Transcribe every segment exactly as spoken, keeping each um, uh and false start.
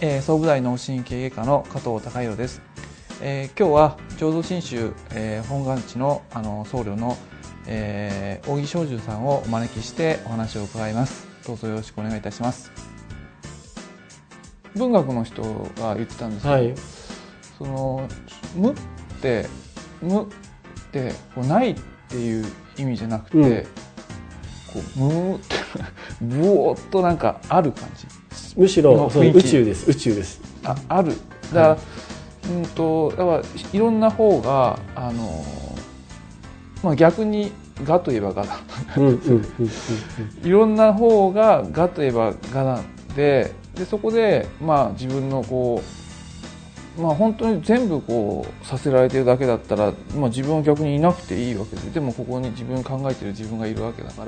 えー、総武大脳神経外科の加藤孝弘です。えー、今日は浄土真宗、えー、本願地の、あの僧侶の、えー、扇正住さんをお招きしてお話を伺います。どうぞよろしくお願いいたします。文学の人が言ってたんですけど、はい、その無って無ってこうないっていう意味じゃなくて、うん、こう無ってブオーっとなんかある感じ。 むしろその宇宙です。宇宙です。 あ、ある。だから、はい、うんとだからいろんな方があのまあ逆に我といえば我だ。いろんな方が我といえば我なんで、でそこでまあ自分のこうまあ本当に全部こうさせられてるだけだったら、まあ自分は逆にいなくていいわけで、でもここに自分考えてる自分がいるわけだから。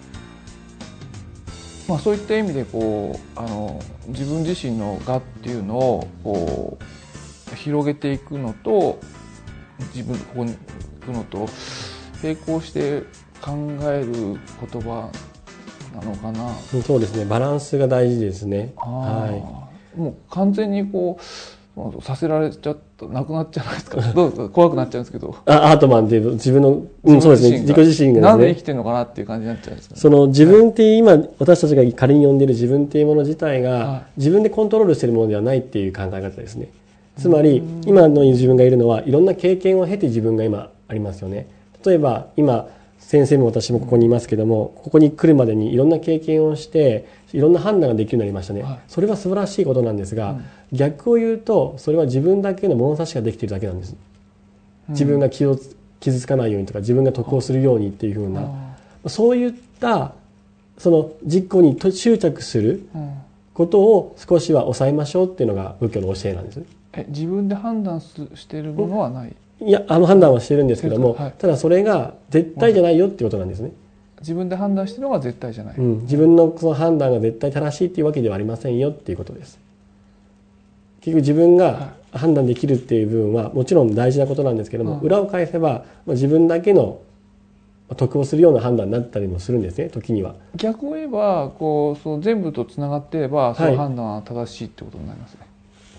まあ、そういった意味でこうあの自分自身の我っていうのをこう広げていくのと自分ここに行くのと並行して考える言葉なのかな。 そうですね、バランスが大事ですね。 はい、もう完全にこうさせられちゃったなくなっちゃうじゃないですか。どうぞ怖くなっちゃうんですけど。 あアートマンっていう自分の、うん、そうですね、自己自身がですね。 なんで生きてるのかなっていう感じになっちゃうんですかね。 その自分っていう今、はい、私たちが仮に呼んでいる自分っていうもの自体が、はい、自分でコントロールしているものではないっていう考え方ですね。つまり今の自分がいるのはいろんな経験を経て自分が今ありますよね。例えば今先生も私もここにいますけども、ここに来るまでにいろんな経験をしていろんな判断ができるようになりましたね、はい、それは素晴らしいことなんですが、うん、逆を言うとそれは自分だけの物差しができているだけなんです。自分が気を傷つかないようにとか自分が得をするようにっていうふうな、そういったその実行に執着することを少しは抑えましょうっていうのが仏教の教えなんです。 え自分で判断しているものはない？ いや、あの判断はしてるんですけども、はい、ただそれが絶対じゃないよっていうことなんですね。 自分で判断してるのが絶対じゃない、 うん、自分のその判断が絶対正しいっていうわけではありませんよっていうことです。結局自分が判断できるっていう部分はもちろん大事なことなんですけども、うん、裏を返せば自分だけの得をするような判断になったりもするんですね、時には。 逆を言えばこうその全部とつながっていれば、はい、その判断は正しいってことになりますね。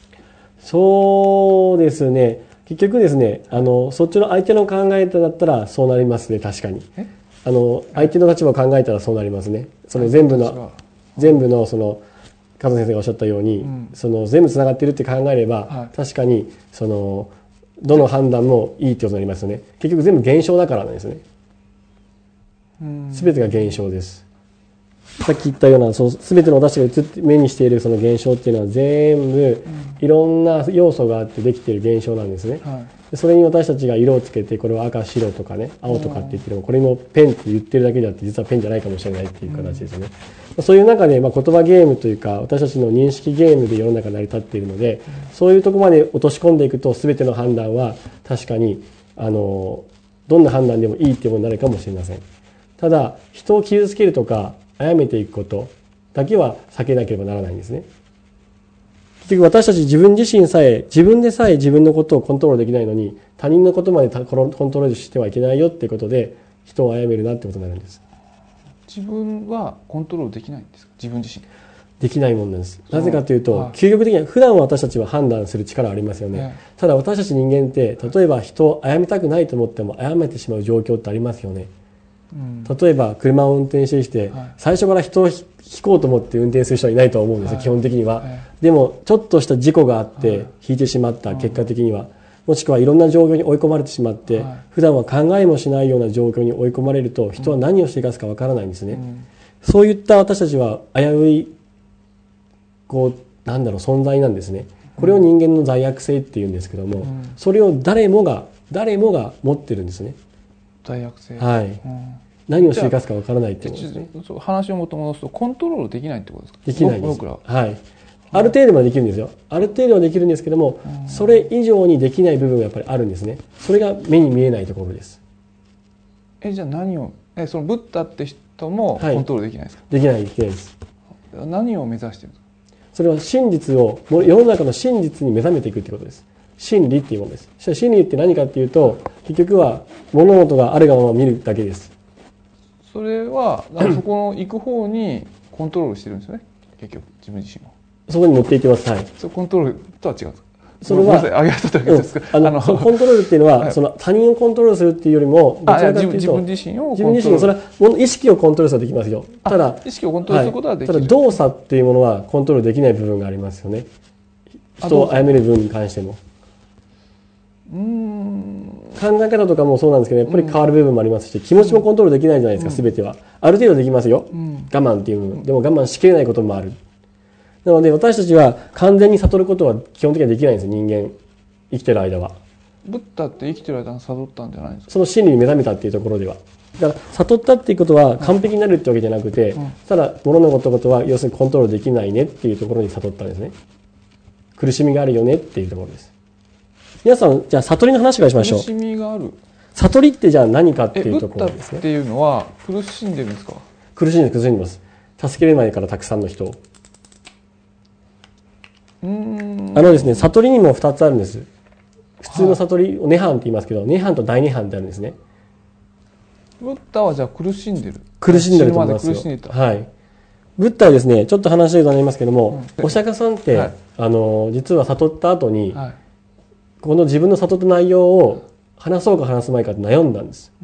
そうですね、結局ですね、あのそっちの相手の考えだったらそうなりますね。確かにあの相手の立場を考えたらそうなりますね。その全部の全部のその加藤先生がおっしゃったように、うん、その全部つながっているって考えれば、はい、確かにそのどの判断もいいってことになりますよね。結局全部現象だからなんですね。全てが現象です。さっき言ったようなその全ての私が目にしているその現象っていうのは全部いろんな要素があってできている現象なんですね、はい、それに私たちが色をつけてこれは赤白とかね青とかって言ってもこれもペンって言ってるだけであって実はペンじゃないかもしれないっていう形ですね、うん、そういう中でまあ言葉ゲームというか私たちの認識ゲームで世の中成り立っているので、うん、そういうところまで落とし込んでいくと全ての判断は確かにあのどんな判断でもいいっていうものになるかもしれません。ただ人を傷つけるとか殺めていくことだけは避けなければならないんですね。結局私たち自分自身さえ自分でさえ自分のことをコントロールできないのに他人のことまでコントロールしてはいけないよっていうことで人を殺めるなってことになるんです。 自分はコントロールできないんですか？自分自身できないもんなんです。なぜかというと、はい、究極的には普段は私たちは判断する力ありますよね、はい、ただ私たち人間って例えば人を殺めたくないと思っても殺めてしまう状況ってありますよね。うん、例えば車を運転してきて、はい、最初から人をひ引こうと思って運転する人はいないと思うんですよ、はい、基本的には、はい、でもちょっとした事故があって引いてしまった結果的には、もしくはいろんな状況に追い込まれてしまって、はい、普段は考えもしないような状況に追い込まれると人は何をしていかすかわからないんですね、うん、そういった私たちは危ういこうなんだろう存在なんですね。これを人間の罪悪性っていうんですけども、うん、それを誰もが誰もが持ってるんですね。 罪悪性、 はい、うん、何をしていかすかわからないってことですね。 話をもっと戻すとコントロールできないってことですか？ できないです。はい、ある程度はできるんですよ。ある程度はできるんですけども、うん、それ以上にできない部分がやっぱりあるんですね。それが目に見えないところです。 えじゃあ何をえそのブッダって人もコントロールできないですか？ はい、できないできないです。 何を目指してるんですか？ それは真実を世の中の真実に目覚めていくってことです。真理っていうものです。そしたら真理って何かっていうと結局は物事があるがまま見るだけです。 それはそこの行く方にコントロールしてるんですよね、結局自分自身は。 そこに持っていってます。はい。 それコントロールとは違うんですか？ それは、 あげられただけですか？ うん、あの、そのコントロールっていうのは、はい、その他人をコントロールするっていうよりも、 どちらかというと、自分自身を自分自身、それは意識をコントロールはできますよ。ただ、 意識をコントロールすることはできる。 はい、ただ動作っていうものはコントロールできない部分がありますよね。人を殺める部分に関しても。うーん、考え方とかもそうなんですけど、やっぱり変わる部分もありますし、気持ちもコントロールできないじゃないですか、すべては。ある程度できますよ。我慢っていう部分。でも我慢しきれないこともある。なので私たちは完全に悟ることは基本的にはできないんです、人間。生きてる間は。 ブッダって生きてる間に悟ったんじゃないですか？ その真理に目覚めたっていうところでは。だから悟ったっていうことは完璧になるってわけじゃなくて、うん、ただ物のことは要するにコントロールできないねっていうところに悟ったんですね。苦しみがあるよねっていうところです。皆さん、じゃあ悟りの話からしましょう。 苦しみがある。 悟りってじゃあ何かっていうところですね。 ブッダっていうのは苦しんでるんですか？ 苦しんで苦しんでます。助けれないからたくさんの人を。うーん、あのですね、悟りにもふたつあるんです。普通の悟りを涅槃って言いますけど、涅槃と大涅槃ってあるんですね。 ブッダはじゃあ苦しんでる。 苦しんでると思いますよ。 苦しんでた。 はい。ブッダはですね、ちょっと話がなりますけども、うん、お釈迦さんって、はい、あの実は悟った後に、はい、この自分の悟った内容を話そうか話すまいかって悩んだんです。うん、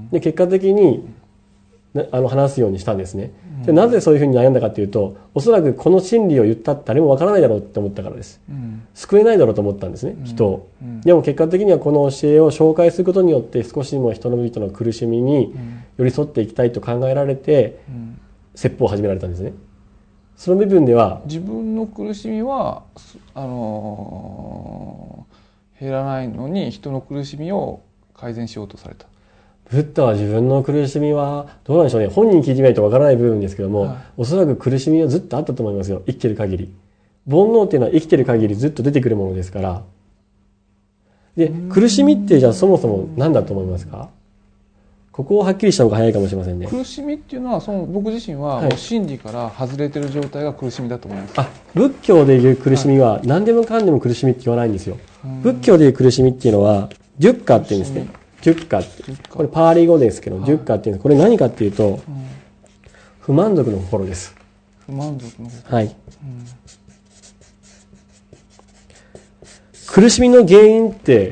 で結果的にあの話すようにしたんですね。でなぜそういうふうに悩んだかというと、おそらくこの真理を言ったって誰もわからないだろうって思ったからです。うん、救えないだろうと思ったんですね、人を。うんうん、でも結果的にはこの教えを紹介することによって少しでも人の人の苦しみに寄り添っていきたいと考えられて、うん、説法を始められたんですね。その部分では自分の苦しみはあのー、減らないのに人の苦しみを改善しようとされた。 ブッダは自分の苦しみはどうなんでしょうね。本人聞いてみないとわからない部分ですけども、はい、おそらく苦しみはずっとあったと思いますよ。生きてる限り。煩悩っていうのは生きてる限りずっと出てくるものですから。で、苦しみってじゃあそもそも何だと思いますか？ここをはっきりした方が早いかもしれませんね。 苦しみっていうのは、その僕自身はもう真理から外れてる状態が苦しみだと思います。 はい、あ、仏教でいう苦しみは何でもかんでも苦しみって言わないんですよ。仏教でいう苦しみっていうのは、デュッカっていうんですね。デュッカって。これパーリー語ですけど、デュッカっていうのは、これ何かっていうと、不満足の心です。 不満足の心。 はい。うん、苦しみの原因って、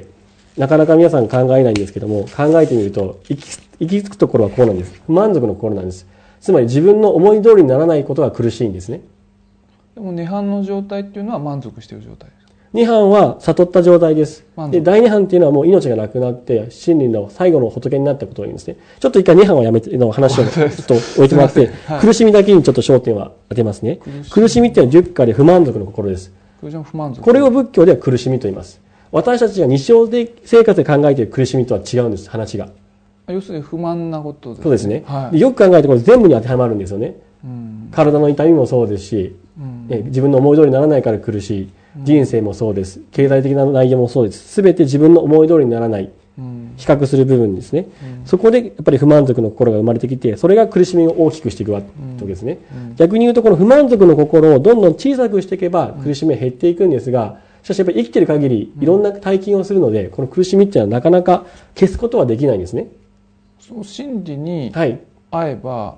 なかなか皆さん考えないんですけども、考えてみると、行き、行き着くところはこうなんです。不満足の心なんです。つまり自分の思い通りにならないことが苦しいんですね。 でも涅槃の状態っていうのは満足している状態です。 涅槃は悟った状態です。で、大涅槃っていうのはもう命がなくなって、真理の最後の仏になったことを言うんですね。ちょっと一回涅槃はやめて、の話をちょっと置いてもらって、はい、苦しみだけにちょっと焦点は当てますね。苦しみ、苦しみっていうのは十下で不満足の心です。 不満足。 これを仏教では苦しみと言います。私たちが日常生活で考えている苦しみとは違うんです、話が。 要するに不満なことですね。 そうですね。はい、よく考えてこれ全部に当てはまるんですよね。うん、体の痛みもそうですし、うん、え自分の思い通りにならないから苦しい。人生もそうです。経済的な内容もそうです。すべて自分の思い通りにならない。うん、比較する部分ですね、うん。そこでやっぱり不満足の心が生まれてきて、それが苦しみを大きくしていくわけですね、うんうん。逆に言うとこの不満足の心をどんどん小さくしていけば苦しみは減っていくんですが、しかしやっぱり生きている限りいろんな体験をするので、この苦しみっていうのはなかなか消すことはできないんですね。 その真理に会えば、はい、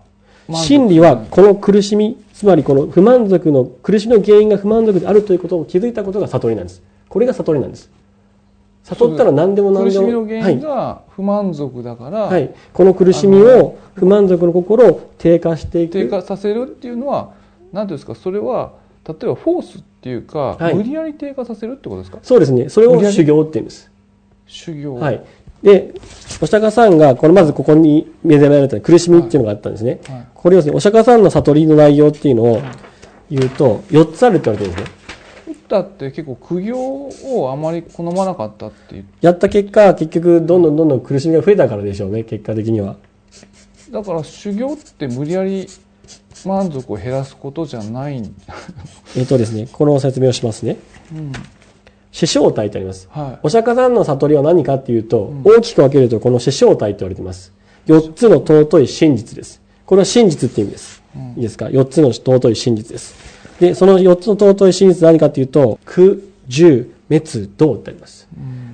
真理はこの苦しみ、つまりこの不満足の苦しみの原因が不満足であるということを気づいたことが悟りなんです。これが悟りなんです。悟ったら何でも何でも。 苦しみの原因が不満足だから、 はいはい、この苦しみを不満足の心を低下していく。 低下させるっていうのは何ですか？それは例えばフォースっていうか、はい、無理やり低下させるってことですか？ そうですね。それを修行って言うんです。 修行。 はい。で、お釈迦さんが、このまずここに目覚められた苦しみっていうのがあったんですね。はいはい、これをですね、お釈迦さんの悟りの内容っていうのを言うと、よっつあるって言われてるんですね。 ブッダって結構苦行をあまり好まなかったっていう。 やった結果、結局どんどんどんどん苦しみが増えたからでしょうね、結果的には。 だから修行って無理やり満足を減らすことじゃないんえっとですね、この説明をしますね。うん四正体とあります、はい、お釈迦さんの悟りは何かっていうと、うん、大きく分けるとこの四正体と言われています。よっつの尊い真実です。これは真実っていう意味です、うん、いいですか？よっつの尊い真実です。でそのよっつの尊い真実は何かっていうと苦、集、滅、道ってあります、うん、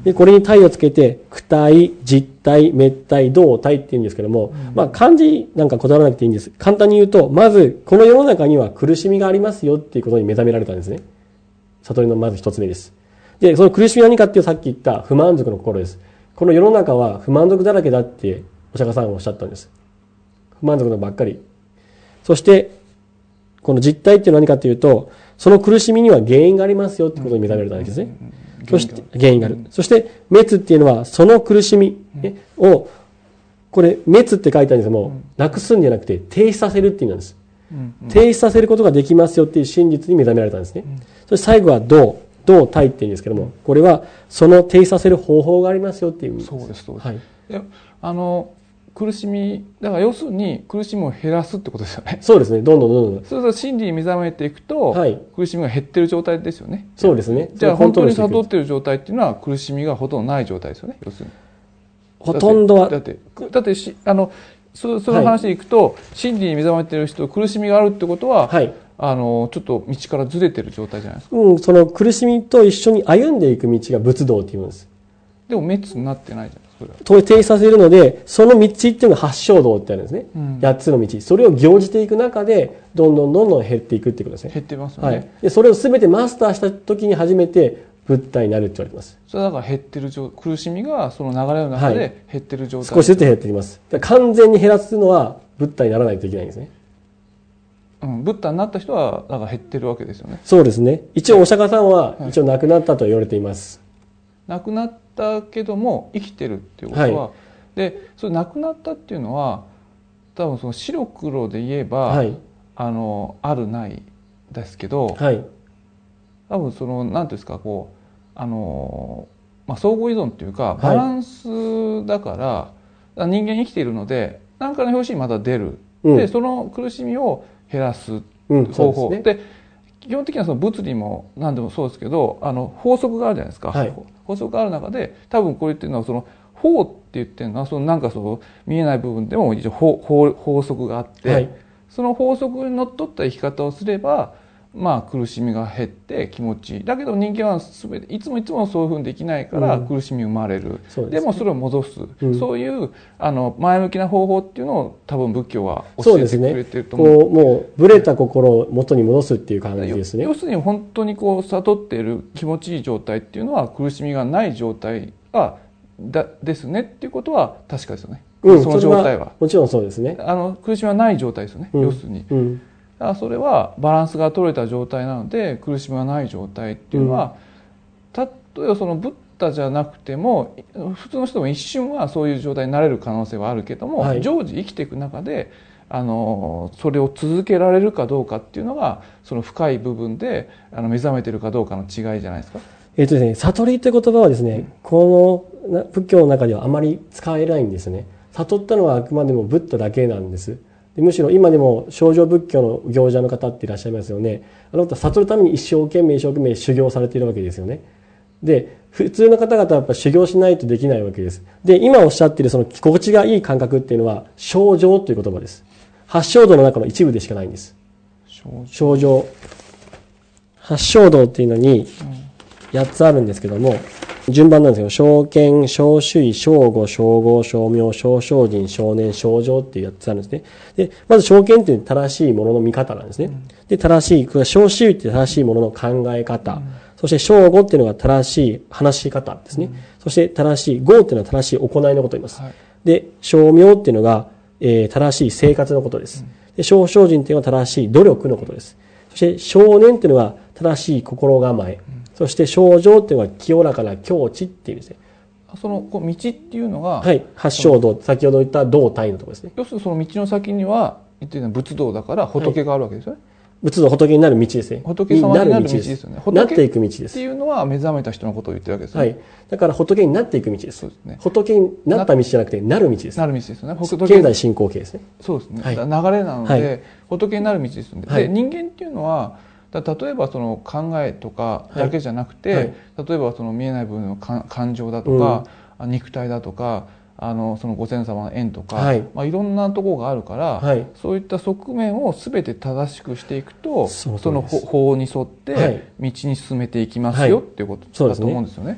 で、これに体をつけて、躯体、実体、滅体、動体って言うんですけども、うん、まあ漢字なんかこだわらなくていいんです。簡単に言うと、まず、この世の中には苦しみがありますよっていうことに目覚められたんですね。悟りのまず一つ目です。で、その苦しみは何かっていうさっき言った不満足の心です。この世の中は不満足だらけだってお釈迦さんはおっしゃったんです。不満足のばっかり。そして、この実体っていうのは何かというと、その苦しみには原因がありますよってことに目覚められたわけですね。そして、原因がある。そして、滅っていうのは、その苦しみ、ね、を、これ、滅って書いてあるんですけども、なくすんじゃなくて、停止させるっていう意味なんです。停止させることができますよっていう真実に目覚められたんですね。そして最後は動、動体っていうんですけども、これは、その停止させる方法がありますよっていう意味です。 そうです、そうです。はい。いや、あの、苦しみ、だから要するに苦しみを減らすってことですよね。 そうですね。どんどんどんどん。 そうすると真理に目覚めていくと、はい、苦しみが減ってる状態ですよね。 そうですね。 じゃあ本当に悟ってる状態っていうのは苦しみがほとんどない状態ですよね。要するに。 ほとんどは。 だって、だってし、あの、そ, その話でいくと、はい、真理に目覚めてる人、苦しみがあるってことは、はい、あの、ちょっと道からずれてる状態じゃないですか。 うん、その苦しみと一緒に歩んでいく道が仏道っていうんです。 でも滅になってないじゃないですか。 停止させるので、その道っていうのが八正道ってあるんですね。うん、八つの道。それを行じていく中で、どんどんどんどん減っていくっていうことですね。 減ってますよね。はい。 で、それを全てマスターした時に初めて、ブッダになるって言われてます。 それはだから減ってる状、苦しみがその流れの中で減ってる状態、 はい、少しずつ減ってきます。完全に減らすのは、ブッダにならないといけないんですね。 うん、ブッダになった人は、だから減ってるわけですよね。 そうですね。一応お釈迦さんは、一応亡くなったと言われています。 はい、亡くなったけども生きてるっていうことは、はい、でそれ亡くなったっていうのは多分その白黒で言えば、はい、あのあるないですけど、はい、多分その何ていうんですかこうあの、まあ、相互依存っていうかバランスだから、はい、人間生きているので何かの拍子にまた出る、うん、でその苦しみを減らす方法、うん、で、ね、基本的にはその物理も何でもそうですけどあの法則があるじゃないですか、はい、法則がある中で多分これっていうのはその法って言ってるのはそのなんかその見えない部分でも一応 法, 法, 法則があって、はい、その法則にのっとった生き方をすればまあ苦しみが減って気持ちいいだけど人間は全ていつもいつもそういうふうにできないから苦しみ生まれる、うん で, ね、でもそれを戻す、うん、そういうあの前向きな方法っていうのを多分仏教は教えてくれてると思う。 そうですね。こうもうブレた心を元に戻すっていう感じですね。 要するに本当にこう悟っている気持ちいい状態っていうのは苦しみがない状態がだですねっていうことは確かですよね。うん、その状態は。 はもちろんそうですね。 あの苦しみはない状態ですよね。うん、要するに。うんそれはバランスが取れた状態なので苦しみがない状態っていうのは、うん、例えばそのブッダじゃなくても普通の人も一瞬はそういう状態になれる可能性はあるけども、はい、常時生きていく中であのそれを続けられるかどうかっていうのがその深い部分であの目覚めてるかどうかの違いじゃないですか。 えっとですね、悟りという言葉はですね、うん、この仏教の中ではあまり使えないんですね。悟ったのはあくまでもブッダだけなんです。でむしろ今でも正常仏教の行者の方っていらっしゃいますよね。あの方は悟るために一生懸命一生懸命修行されているわけですよね。で普通の方々はやっぱ修行しないとできないわけです。で今おっしゃっているその心地がいい感覚っていうのは正常という言葉です。八正道の中の一部でしかないんです。正常。八正道っていうのにやっつあるんですけども、順番なんですけど、正見、正主意、正語、正号、正明、正精進、正念、正常っていうやつあるんですね。で、まず正見っていう正しいものの見方なんですね。で、正しい、これは正主意って正しいものの考え方。そして正語っていうのが正しい話し方ですね。そして正しい、語っていうのは正しい行いのことを言います。で、正明っていうのが、えー、正しい生活のことです。で、正精進っていうのは正しい努力のことです。そして正念っていうのは正しい心構え。そして正常っていうのは清らかな境地っていうんですね。 そのこう道っていうのが、 はい、八正道、先ほど言った道体のところですね。 要するにその道の先には言ってるのは仏道だから仏があるわけですよね。はい、 仏道、仏になる道ですね。 仏様になる道ですよね。 なっていく道です。 っていうのは目覚めた人のことを言ってるわけですよね。 はい。だから仏になっていく道です。そうですね。仏になった道じゃなくてなる道です。 なる道ですよね。 現在進行形ですね。 そうですね。はい、流れなので、はい、仏になる道ですよね。はい、で人間っていうのは例えばその考えとかだけじゃなくて、はいはい、例えばその見えない部分の感情だとか、うん、肉体だとかあのそのご先祖様の縁とか、はいまあ、いろんなところがあるから、はい、そういった側面を全て正しくしていくとその法に沿って道に進めていきますよ、はい、っていうことだと思うんですよね。だ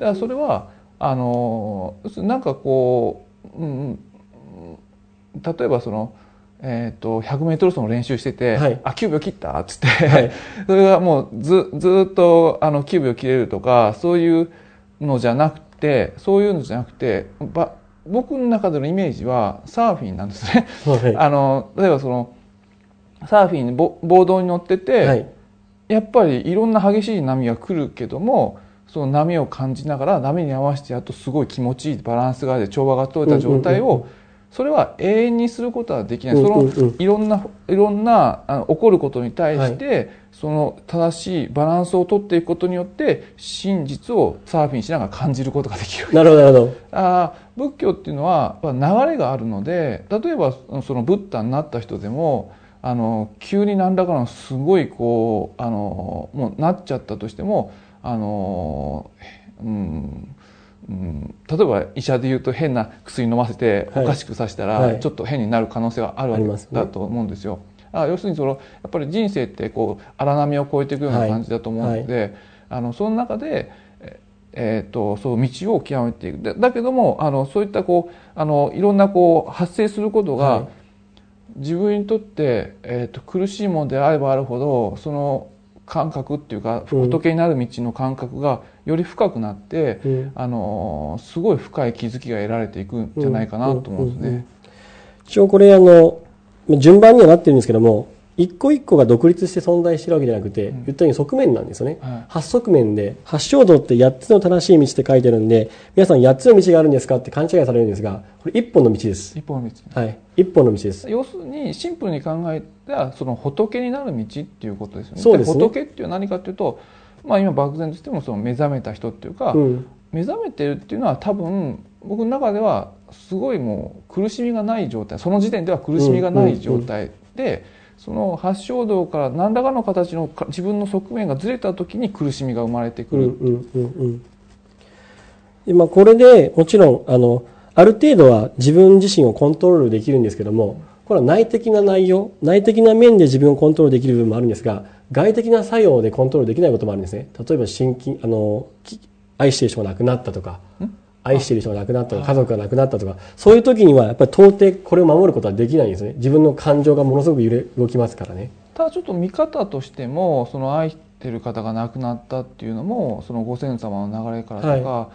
だからそれはあのなんかこう、うん、例えばその、えー、とひゃくメートル走の練習してて、はい、あきゅうびょう切ったっつって、はい、それがもうずずっとあのきゅうびょう切れるとかそういうのじゃなくてそういうのじゃなくてば僕の中でのイメージはサーフィンなんですね。はい、あの例えばそのサーフィンボボードに乗ってて、はい、やっぱりいろんな激しい波が来るけどもその波を感じながら波に合わせてやっとすごい気持ちいいバランスがあって調和が取れた状態をそれは永遠にすることはできない。そのいろんないろんなあの起こることに対して、はい、その正しいバランスを取っていくことによって真実をサーフィンしながら感じることができる。 なるほどなるほど。 あ仏教っていうのは流れがあるので例えばそのブッダになった人でもあの急に何らかのすごいこうあのもうなっちゃったとしてもあの、うんうん、例えば医者で言うと変な薬飲ませておかしくさせたらちょっと変になる可能性があるわけだと思うんですよ。あ要するにそのやっぱり人生ってこう荒波を越えていくような感じだと思うので、はいはい、あのその中で、えー、とそう道を極めていく。だ、だけどもあのそういったこうあのいろんなこう発生することが、はい、自分にとって、えー、と苦しいものであればあるほどその感覚っていうか仏になる道の感覚がより深くなって、うん、あのすごい深い気づきが得られていくんじゃないかなと思うんですね。うんうんうん、 一応これあの順番にはなってるんですけども一個一個が独立して存在してるわけじゃなくて、うん、言ったように側面なんですよね、はい、八側面で八正道ってやっつの正しい道って書いてるんで皆さんやっつの道があるんですかって勘違いされるんですがこれ一本の道です。 一本の道、 はい、一本の道です。 要するにシンプルに考えたその仏になる道っていうことですよね。 そうですね。 仏っていうのは何かっていうと、まあ、今漠然としてもその目覚めた人っていうか、うん、目覚めてるっていうのは多分僕の中ではすごいもう苦しみがない状態その時点では苦しみがない状態で、うんうんうん、その八正道から何らかの形の自分の側面がずれた時に苦しみが生まれてくる。うんうんうんうん、 でまあ、これでもちろんあのある程度は自分自身をコントロールできるんですけどもこれは内的な内容内的な面で自分をコントロールできる部分もあるんですが外的な作用でコントロールできないこともあるんですね。例えば心筋あの愛している人が亡くなったとか愛している人が亡くなったとか家族が亡くなったとかそういう時にはやっぱり到底これを守ることはできないんですね。自分の感情がものすごく揺れ動きますからね。 ただちょっと見方としてもその愛している方が亡くなったっていうのもそのご先祖様の流れからとか、はい、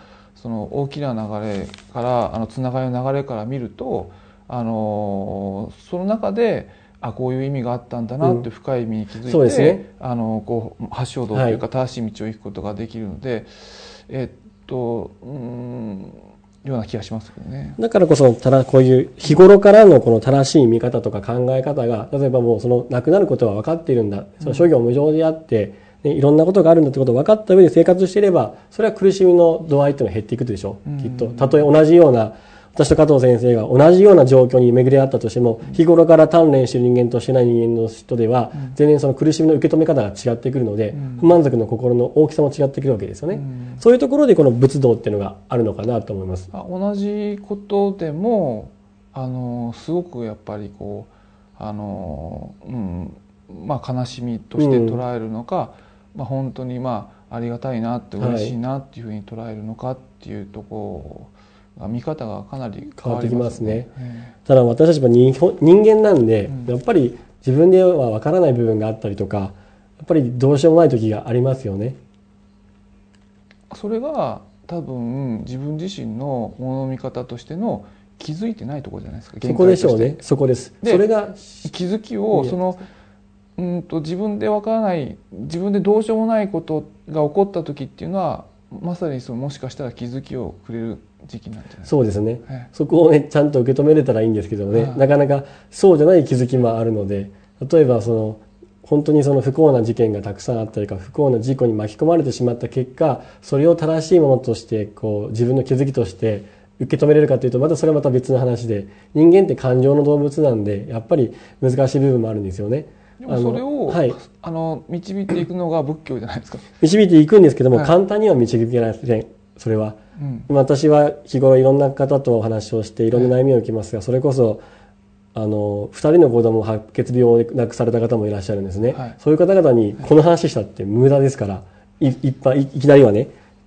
その大きな流れからあのつながりの流れから見るとあのその中であこういう意味があったんだなって深い意味に気づいて、うん、そうですね、あのこう八正道というか正しい道を行くことができるので、はい、えっとうんような気がしますけどね。 だからこそただこういう日頃からのこの正しい見方とか考え方が例えばもうその亡くなることは分かっているんだ、その諸行無常であって、ね、いろんなことがあるんだってことを分かった上で生活していればそれは苦しみの度合いっていうのは減っていくでしょう、うん、きっと。たとえ同じような私と加藤先生が同じような状況に巡り合ったとしても日頃から鍛錬している人間としてない人間の人では全然その苦しみの受け止め方が違ってくるので不満足の心の大きさも違ってくるわけですよね。そういうところでこの仏道っていうのがあるのかなと思います。 同じことでもあのすごくやっぱりこうあの、うんまあ、悲しみとして捉えるのか、うんまあ、本当にまあありがたいなって嬉しいなっていうふうに捉えるのかっていうところ見方がかなり変わってきますね。ただ私たちは人間なんで、うん、やっぱり自分では分からない部分があったりとかやっぱりどうしようもない時がありますよね。 それが多分自分自身のものの見方としての気づいてないところじゃないですか。 そこでしょうね。そこです。 でそれが気づきをそのうんと自分で分からない自分でどうしようもないことが起こった時っていうのはまさにそのもしかしたら気づきをくれる時期なんじゃないですか。 そうですね、はい、そこをねちゃんと受け止めれたらいいんですけどね、はい、なかなかそうじゃない気づきもあるので例えばその本当にその不幸な事件がたくさんあったりか不幸な事故に巻き込まれてしまった結果それを正しいものとしてこう自分の気づきとして受け止めれるかというとまたそれはまた別の話で人間って感情の動物なんでやっぱり難しい部分もあるんですよね。 でもそれをあの、はい、あの導いていくのが仏教じゃないですか。 導いていくんですけども、はい、簡単には導けません。それは、うん、私は日頃いろんな方とお話をしていろんな悩みを受けますが、はい、それこそあのふたりの子供を白血病を亡くされた方もいらっしゃるんですね、はい、そういう方々にこの話したって無駄ですからい, い, っぱいいきなりはね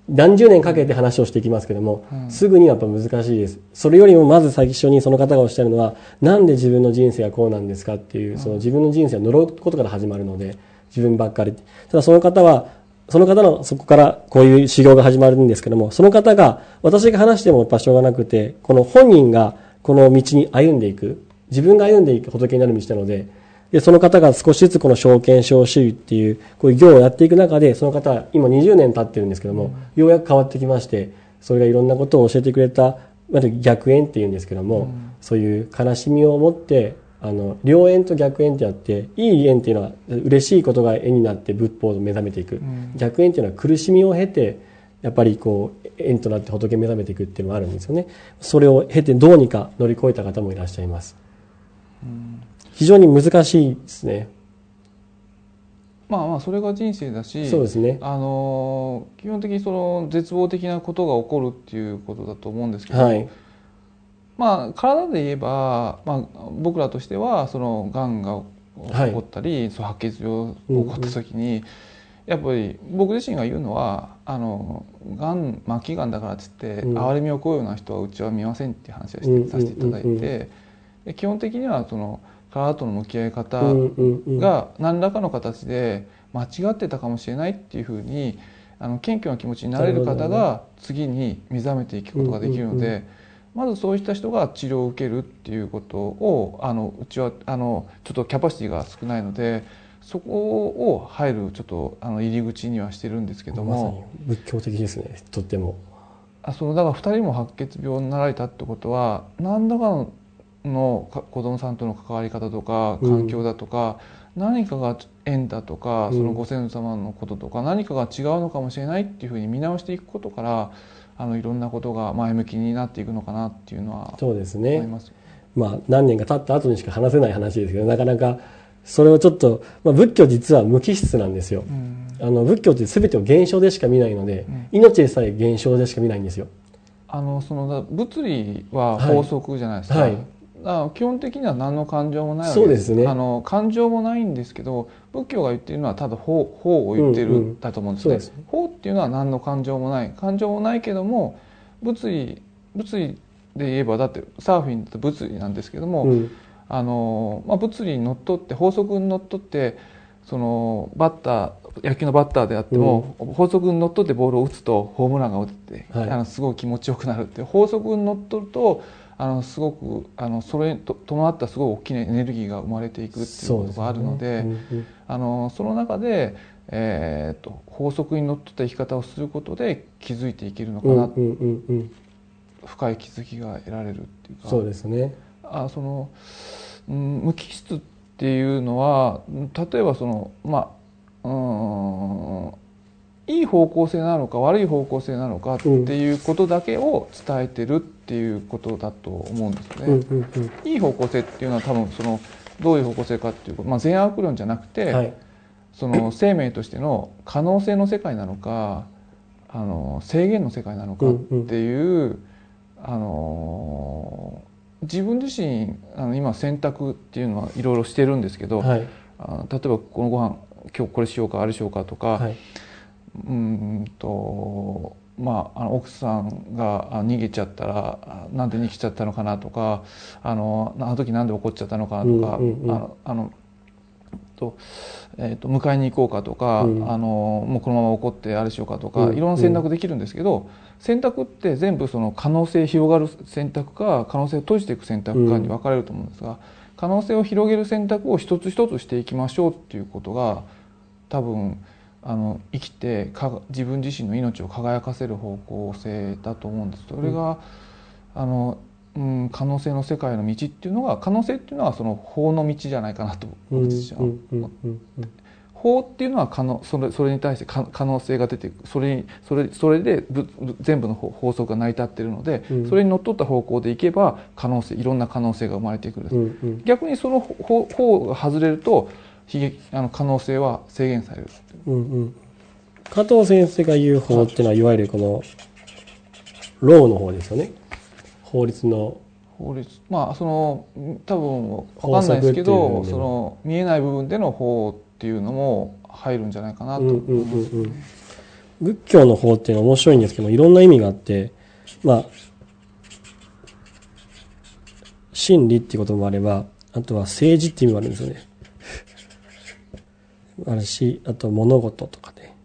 何十年かけて話をしていきますけども、うん、すぐにはやっぱ難しいです。それよりもまず最初にその方がおっしゃるのは、なんで自分の人生がこうなんですかっていう、うん、その自分の人生を呪うことから始まるので、自分ばっかり。ただその方は、その方のそこからこういう修行が始まるんですけども、その方が私が話してもやっぱしょうがなくて、この本人がこの道に歩んでいく、自分が歩んでいく仏になる道なので、で、その方が少しずつこの証券証主義っていう、こういう業をやっていく中で、その方は今にじゅうねん経ってるんですけども、うん、ようやく変わってきまして、それがいろんなことを教えてくれた、まず逆縁っていうんですけども、うん、そういう悲しみを持って、あの、良縁と逆縁ってあって、いい縁っていうのは嬉しいことが縁になって仏法を目覚めていく。うん、逆縁っていうのは苦しみを経て、やっぱりこう、縁となって仏に目覚めていくっていうのがあるんですよね。それを経てどうにか乗り越えた方もいらっしゃいます。うん非常に難しいですね。 まあまあそれが人生だし、 そうですね。 あの基本的にその絶望的なことが起こるっていうことだと思うんですけど、 はい、 まあ体で言えば、まあ僕らとしてはその癌が起こったり、はい、そう白血病が起こった時に、うんうん、やっぱり僕自身が言うのはあの癌末期癌だからっつって、うん、憐れみをこうような人はうちは見ませんっていう話をして、うん、させていただいて、うんうんうん、で基本的にはその体との向き合い方が何らかの形で間違ってたかもしれないっていうふうにあの謙虚な気持ちになれる方が次に目覚めていくことができるので、まずそうした人が治療を受けるっていうことをあのうちはあのちょっとキャパシティが少ないのでそこを入るちょっとあの入り口にはしてるんですけども、 まさに仏教的ですね。とってもあそのだからふたりも白血病になられたってことは何らかのの子供さんとの関わり方とか環境だとか、うん、何かが縁だとかそのご先祖様のこととか、うん、何かが違うのかもしれないっていうふうに見直していくことからあのいろんなことが前向きになっていくのかなっていうのはそうですね。まあ何年か経った後にしか話せない話ですけどなかなかそれをちょっと、まあ、仏教実は無機質なんですよ、うん、あの仏教って全てを現象でしか見ないので、うん、命でさえ現象でしか見ないんですよ。 あのその物理は法則じゃないですか、はいはい基本的には何の感情もないわけです。そうですね。あの感情もないんですけど仏教が言っているのはただ法法を言ってる、うんうん、だと思うんですね。です法っていうのは何の感情もない感情もないけども物理物理で言えばだってサーフィンって物理なんですけども、うん、あのまあ、物理にのっとって法則にのっとってそのバッター野球のバッターであっても、うん、法則にのっとってボールを打つとホームランが打って、はい、あのすごい気持ちよくなるって法則にのっとるとあのすごくあのそれと伴ったすごい大きなエネルギーが生まれていくっていうことがあるので、 そうですね。うんうん、あのその中で、えー、と法則にのっとった生き方をすることで気づいていけるのかな、うんうんうんうん、深い気づきが得られるっていうかそうですね。 あその、うん、無機質っていうのは例えばそのまあうんいい方向性なのか悪い方向性なのかっていうことだけを伝えてるっていうことだと思うんですよね。うんうんうん、いい方向性っていうのは多分そのどういう方向性かっていう、まあ、善悪論じゃなくて、はい、その生命としての可能性の世界なのかあの制限の世界なのかっていう、うんうん、あの自分自身あの今選択っていうのはいろいろしてるんですけど、はい、あ例えばこのご飯今日これしようかあれしようかとか、はいうんとまあ、あの奥さんが逃げちゃったらなんで逃げちゃったのかなとかあのあの時なんで怒っちゃったのかなとか、うんうんうん、あのあのと、えー、と迎えに行こうかとか、うん、あのもうこのまま怒ってあれしようかとか、うん、いろんな選択できるんですけど、選択って全部その可能性広がる選択か可能性を閉じていく選択かに分かれると思うんですが、可能性を広げる選択を一つ一つしていきましょうっていうことが多分あの生きてか自分自身の命を輝かせる方向性だと思うんです。それが、うん、あの、うん、可能性の世界の道っていうのが可能性っていうのはその法の道じゃないかなと僕自身は思って、法っていうのは可能 それ、それに対して可能性が出ていくそれにそれそれで全部の法則が成り立っているので、うん、それにのっとった方向でいけば可能性いろんな可能性が生まれてくる、うんうん、逆にその法が外れるとあの可能性は制限される、うんうん、 加藤先生が言う法っていうのはいわゆるこのローの方ですよね。法律の法律まあその多分分かんないですけどその見えない部分での法っていうのも入るんじゃないかなと思います、うんうんうんうん、 仏教の方っていうのは面白いんですけどいろんな意味があって、まあ真理っていうこともあれば、あとは政治っていう意味もあるんですよね。あるし、あと物事とかで、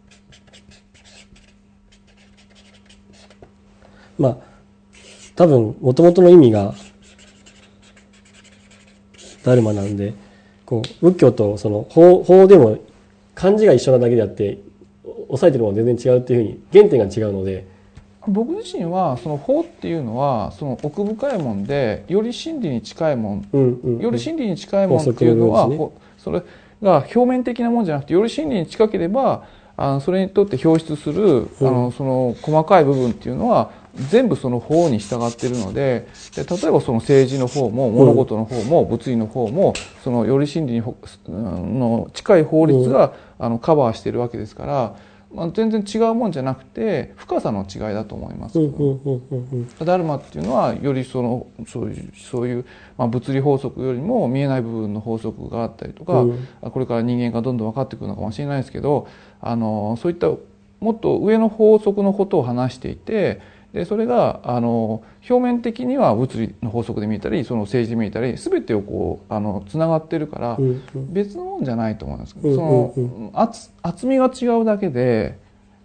まあ多分元々の意味がダルマなんで、こう仏教とその法法でも漢字が一緒なだけであって押さえてるものは全然違うっていうふうに原点が違うので、 僕自身はその法っていうのはその奥深いもんでより真理に近いもん、うんうんうん、より真理に近いもんっていうのは、ね、それが表面的なもんじゃなくてより真理に近ければあのそれにとって表出する、うん、あのその細かい部分っていうのは全部その法に従っているので、で例えばその政治の方も物事の方も物理の方もそのより真理にの近い法律があのカバーしているわけですから、まあ、全然違うもんじゃなくて深さの違いだと思います。ダルマっていうのはよりそのそういうそういう、まあ、物理法則よりも見えない部分の法則があったりとか、うん、これから人間がどんどん分かってくるのかもしれないですけど、あのそういったもっと上の法則のことを話していて、でそれがあの表面的には物理の法則で見えたりその政治で見えたり全てをこうあのつながってるから別のもんじゃないと思うんですけど、その 厚, 厚みが違うだけで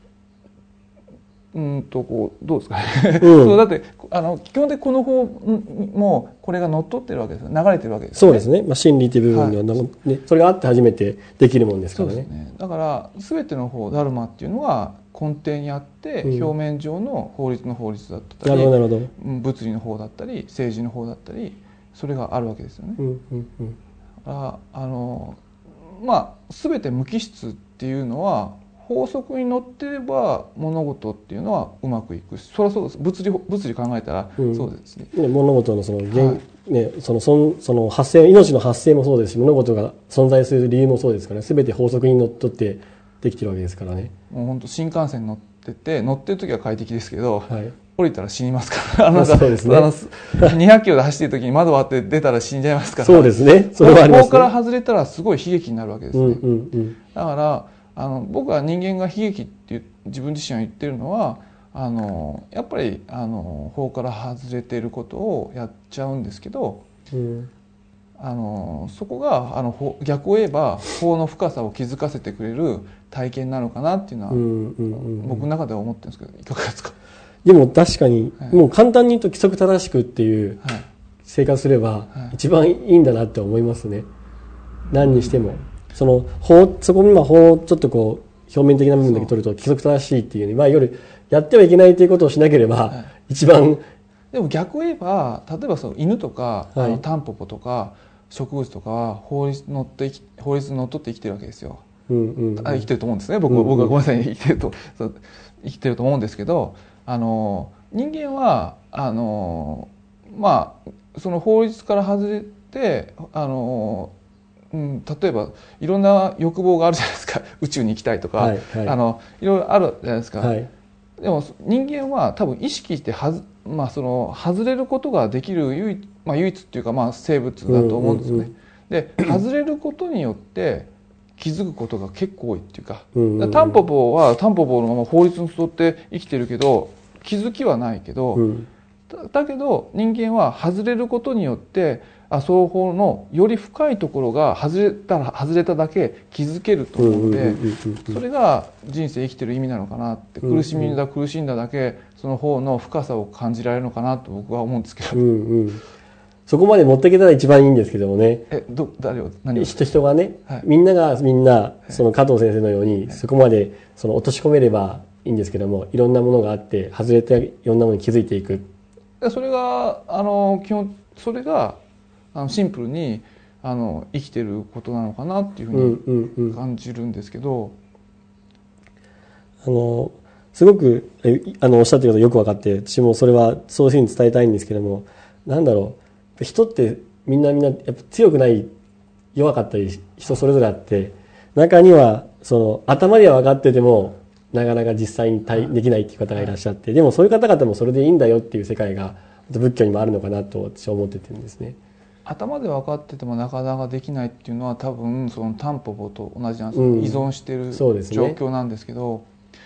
うんとこうどうですかね、うん、そうだってあの基本的にこの法もこれが乗っ取ってるわけですよ、流れてるわけですよね。 そうですね、まあ、真理という部分では、はいね、それがあって初めてできるもんですからね。 そうですね、だから全ての法ダルマっていうのは根底にあって表面上の法律の法律だったり、うん、物理の方だったり政治の方だったりそれがあるわけですよね。うんうんうん、ああのまあ全て無機質っていうのは法則に乗ってれば物事っていうのはうまくいくし、それはそうです。物理物理考えたらそうですね。 うん、物事のその原、はい、ね、そのそのその発生命の発生もそうですし、物事が存在する理由もそうですからね。全て法則にのっとってできてるわけですからね。 もう本当新幹線乗ってて乗ってる時は快適ですけど、はい、降りたら死にますから。あのそうですね。あのにひゃくキロで走ってる時に窓割って出たら死んじゃいますから。 そうですね。それはありますね。 法から外れたらすごい悲劇になるわけですね。うんうんうん、だからあの僕は人間が悲劇って自分自身は言ってるのはあのやっぱりあの法から外れていることをやっちゃうんですけど、うん、あのそこがあの逆を言えば法の深さを気づかせてくれる体験なのかなっていうのは、うんうんうん、僕の中では思ってるんですけどいかがですか。 でも確かに、はい、もう簡単に言うと規則正しくっていう生活すれば一番いいんだなって思いますね。何にしても。その法そこに今法をちょっとこう表面的な部分だけ取ると規則正しいっていうね、まあいわゆるやってはいけないということをしなければ一番、はい、 でも逆を言えば例えばその犬とか、はい、あのタンポポとか植物とかは法律にのって法律にのっとって生きてるわけですよ。うんうんうん、あ生きてると思うんですね。僕、うんうん、僕はごめんなさい生きてると生きてると思うんですけど、あの人間はあのまあその法律から外れてあのうん、例えばいろんな欲望があるじゃないですか。宇宙に行きたいとか、はいはい、あのいろいろあるじゃないですか、はい、でも人間は多分意識してはず、まあ、その外れることができる唯一、まあ、唯一っていうか、まあ、生物だと思うんですよね、うんうんうん、で外れることによって気づくことが結構多いっていうか、うんうんうん、タンポポはタンポポのまま法律に沿って生きてるけど気づきはないけど、うん、だ, だけど人間は外れることによってあ双方のより深いところが外れたら外れただけ気づけると思うので、それが人生生きてる意味なのかなって、苦しみだ苦しんだだけその方の深さを感じられるのかなと僕は思うんですけど、うんうん、 そこまで持っていけたら一番いいんですけどもね。 えど誰を何を人人がね、はい、みんながみんなその加藤先生のように、はい、そこまでその落とし込めればいいんですけども、いろんなものがあって外れていろんなものに気づいていく。 それがあの基本それがあのシンプルにあの生きてることなのかなっていうふうに感じるんですけど、 うんうんうん、あのすごくあのおっしゃってることよく分かって、私もそれはそういうふうに伝えたいんですけども、なんだろう、人ってみんなみんなやっぱ強くない弱かったり人それぞれあって、中にはその頭では分かっててもなかなか実際に対できないっていう方がいらっしゃって、でもそういう方々もそれでいいんだよっていう世界が仏教にもあるのかなと私は思っててるんですね。 頭で分かっててもなかなかできないっていうのは多分そのタンポポと同じなんです、うん、依存している状況なんですけど、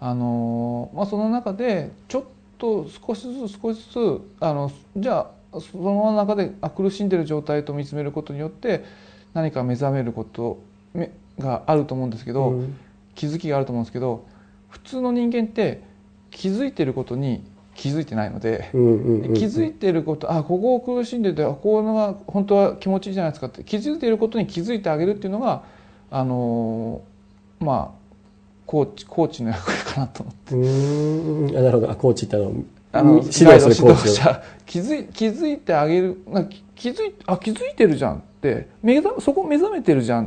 あの、まあ、その中でちょっと少しずつ少しずつあのじゃあその中で苦しんでいる状態と見つめることによって何か目覚めることがあると思うんですけど、うん、気づきがあると思うんですけど、普通の人間って気づいていることに気づいてないので、うんうんうん、気づいていること、あここを苦しんでて、ここが本当は気持ちいいじゃないですかって気づいていることに気づいてあげるっていうのがあのまあコーチコーチの役割かなと思って。 うーん、あなるほど。あコーチってあのあの指導するコーチを気づい気づいてあげる、気づいあ気づいてるじゃんって目覚そこ目覚めてるじゃんって、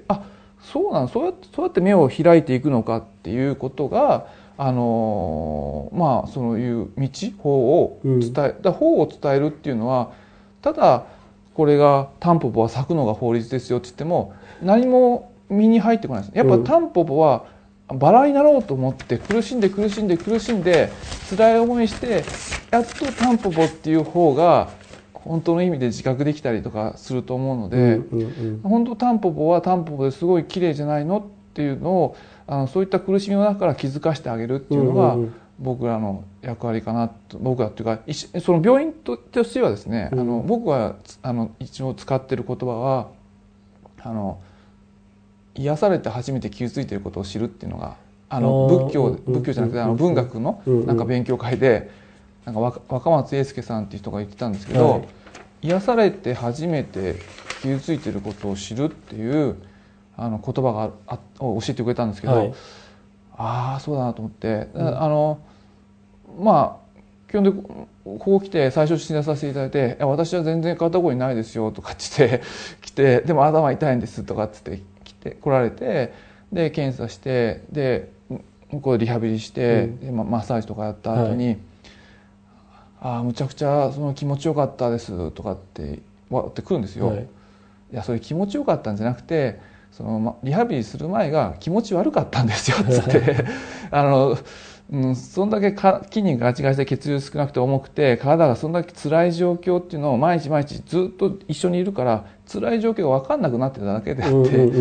あそうなんそうやってそうやって目を開いていくのかっていうことがあのー、まあそういう道法を伝え、うん、だ法を伝えるっていうのはただこれがタンポポは咲くのが法律ですよって言っても何も身に入ってこないです。やっぱタンポポはバラになろうと思って苦しんで苦しんで苦しんで辛い思いしてやっとタンポポっていう方が本当の意味で自覚できたりとかすると思うので、うんうんうん、本当タンポポはタンポポですごい綺麗じゃないのっていうのをあのそういった苦しみの中から気づかせてあげるっていうのが僕らの役割かなと。僕らっていうかその病院としてはですね、うん、あの僕はあの一応使ってる言葉はあの癒されて初めて気づいていることを知るっていうのがあの仏教仏教じゃなくてあの文学のなんか勉強会でなんか若松英輔さんっていう人が言ってたんですけど、はい、癒されて初めて気づいていることを知るっていうあの言葉があを教えてくれたんですけど、はい、ああそうだなと思って、うん、あのまあ基本的にここ来て最初診断させていただいて「私は全然肩こりないですよ」とかって来て「でも頭痛いんです」とかって来て来られてで検査してで向こうでリハビリして、うん、マッサージとかやった後に、はい、ああむちゃくちゃその気持ちよかったですとかってわってくるんですよ、はい、いやそれ気持ちよかったんじゃなくてそのリハビリする前が気持ち悪かったんですよっつってあの、うん、そんだけか筋肉がガチガチで血流少なくて重くて体がそんだけ辛い状況っていうのを毎日毎日ずっと一緒にいるから辛い状況が分かんなくなってただけであって、うんうんうん、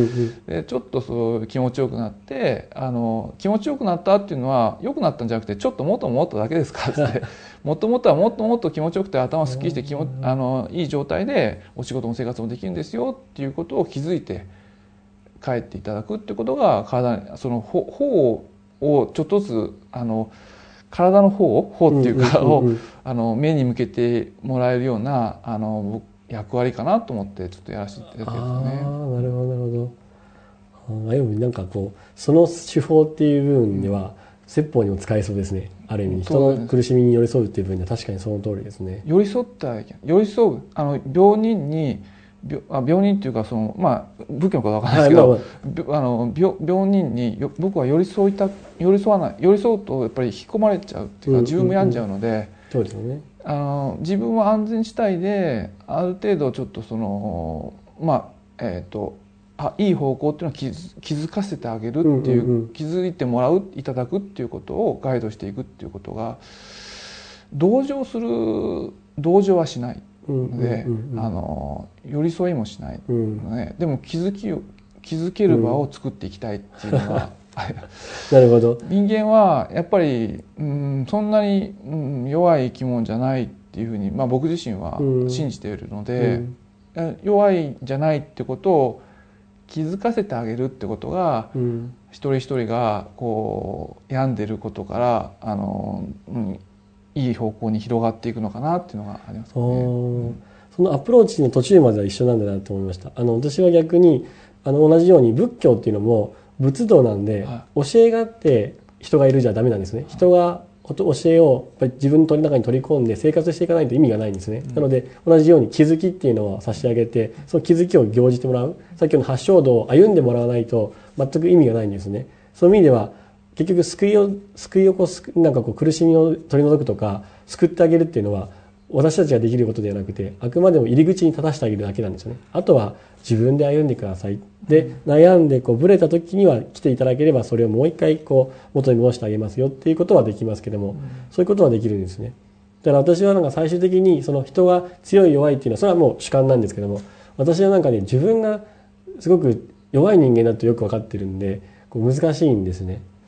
でちょっとそう気持ちよくなってあの気持ちよくなったっていうのは良くなったんじゃなくてちょっともっともっとだけですかってもともとはもっともっと気持ちよくて頭すっきりして気もあのいい状態でお仕事も生活もできるんですよっていうことを気づいて帰っていただくっていうことが体その方をちょっとずつあの体の方方っていうかをあの目に向けてもらえるようなあの役割かなと思ってちょっとやらせていただいてるんですよね。 ああなるほどなるほど。ああいうなんかこうその手法っていう部分では説法にも使えそうですね。ある意味人の苦しみに寄り添うっていう部分では確かにその通りですね。 寄り添った寄り添うあの病人に病, 病人っていうかそのまあ仏教のことは分かんないですけど、はいまあ、あの 病, 病人に僕は寄り添いた寄り添わない寄り添うとやっぱり引き込まれちゃうっていうか自分も病んじゃうので、うんうんうん、 そうですよね。 あの自分は安全地帯である程度ちょっとそのまあえっ、ー、とあいい方向っていうのは気づ、気づかせてあげるっていう、うんうんうん、気づいてもらういただくっていうことをガイドしていくっていうことが同情する同情はしないので、うんうんうん、あの寄り添いもしないので、うん、でも気づきを気づける場を作っていきたいっていうのは、 うん、なるほど。 人間はやっぱり、うん、そんなに、うん、弱い生き物じゃないっていうふうに、まあ、僕自身は信じているので、うん、弱いんじゃないってことを気づかせてあげるってことが、うん、一人一人がこう病んでることからあの、うん、いい方向に広がっていくのかなっていうのがありますね。うん、 そのアプローチの途中までは一緒なんだなと思いました。あの私は逆にあの同じように仏教っていうのも仏道なんで、はい、教えがあって人がいるじゃダメなんですね。はい、人が教えをやっぱり自分の中に取り込んで生活していかないと意味がないんですね。うん、なので同じように気づきっていうのを差し上げてその気づきを行じてもらうさっきの八正道を歩んでもらわないと全く意味がないんですね。その意味では結局救いを救いをこうなんかこう苦しみを取り除くとか救ってあげるっていうのは私たちができることではなくてあくまでも入り口に立たせてあげるだけなんですよね。あとは自分で歩んでください。で悩んでこうブレた時には来ていただければそれをもう一回こう元に戻してあげますよっていうことはできますけども、うん、そういうことはできるんですね。だから私はなんか最終的にその人が強い弱いっていうのはそれはもう主観なんですけども私はなんかね自分がすごく弱い人間だとよく分かってるんでこう難しいんですね。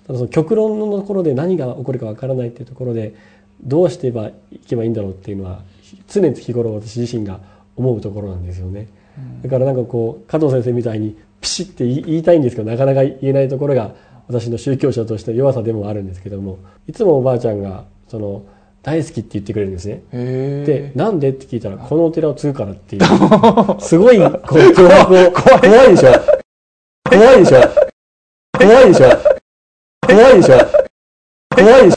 ただその極論のところで何が起こるかわからないっていうところでどうしていけばいいんだろうっていうのは常日頃私自身が思うところなんですよね。だからなんかこう加藤先生みたいにピシッて言いたいんですけどなかなか言えないところが私の宗教者としての弱さでもあるんですけども、いつもおばあちゃんがその大好きって言ってくれるんですね。で、なんでって聞いたらこのお寺を継ぐからっていうすごいこう脅迫を怖いでしょ怖いでしょ怖いでしょ怖いでしょ怖いでしょ